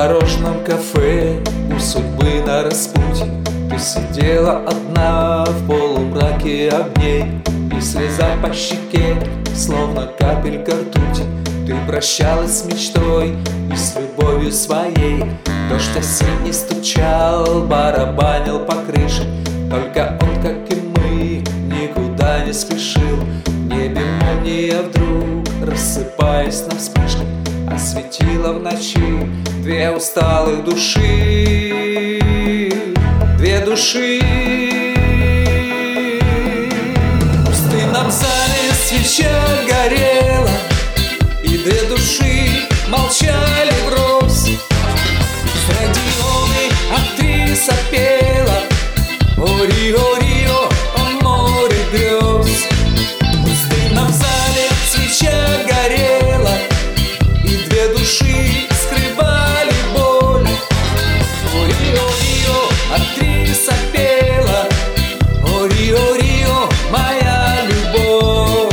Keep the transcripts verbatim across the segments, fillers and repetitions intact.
придорожном кафе у судьбы на распутье ты сидела одна в полумраке огней, и слеза по щеке, словно капелька ртути. Ты прощалась с мечтой и с любовью своей. Дождь осенний стучал, барабанил по крыше, только он, как и мы, никуда не спешил. В небе молния вдруг, рассыпаясь на вспышки, осветила в ночи две усталых души, две души. В пустынном зале свеча горела, и две души молчали врозь. С радионой актриса пела: о Рио, Рио, о море грез. В пустынном зале свеча горела, и две души скрывали боль. О Рио, Рио, актриса пела: о Рио, Рио, моя любовь.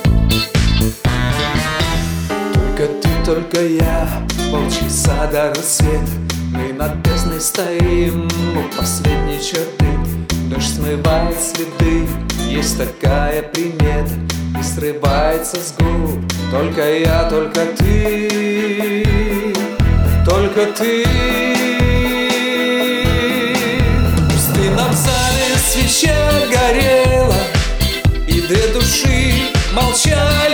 Только ты, только я, полчаса до рассвета, мы над бездной стоим у последней черты. Дождь смывает следы, есть такая примета, и срывается с губ только я, только ты, только ты. В пустынном зале свеча горела, и две души молчали